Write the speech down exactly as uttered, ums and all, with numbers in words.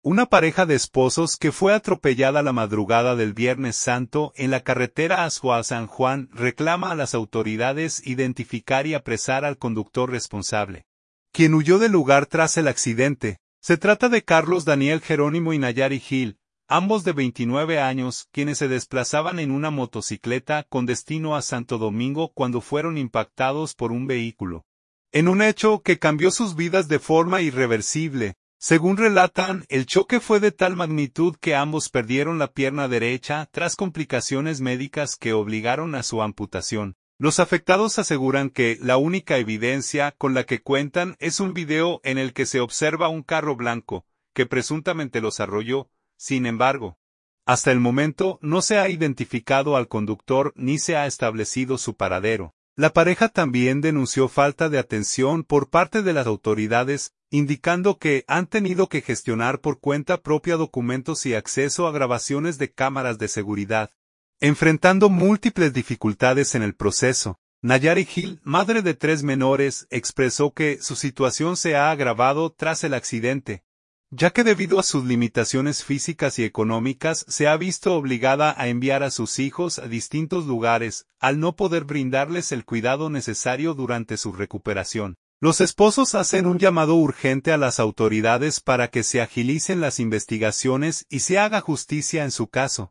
Una pareja de esposos que fue atropellada la madrugada del Viernes Santo en la carretera Azua-San Juan reclama a las autoridades identificar y apresar al conductor responsable, quien huyó del lugar tras el accidente. Se trata de Carlos Daniel Jerónimo y Nayari Gil, ambos de veintinueve años, quienes se desplazaban en una motocicleta con destino a Santo Domingo cuando fueron impactados por un vehículo, en un hecho que cambió sus vidas de forma irreversible. Según relatan, el choque fue de tal magnitud que ambos perdieron la pierna derecha tras complicaciones médicas que obligaron a su amputación. Los afectados aseguran que la única evidencia con la que cuentan es un video en el que se observa un carro blanco, que presuntamente los arrolló. Sin embargo, hasta el momento no se ha identificado al conductor ni se ha establecido su paradero. La pareja también denunció falta de atención por parte de las autoridades, indicando que han tenido que gestionar por cuenta propia documentos y acceso a grabaciones de cámaras de seguridad, enfrentando múltiples dificultades en el proceso. Nayari Gil, madre de tres menores, expresó que su situación se ha agravado tras el accidente, ya que debido a sus limitaciones físicas y económicas se ha visto obligada a enviar a sus hijos a distintos lugares, al no poder brindarles el cuidado necesario durante su recuperación. Los esposos hacen un llamado urgente a las autoridades para que se agilicen las investigaciones y se haga justicia en su caso.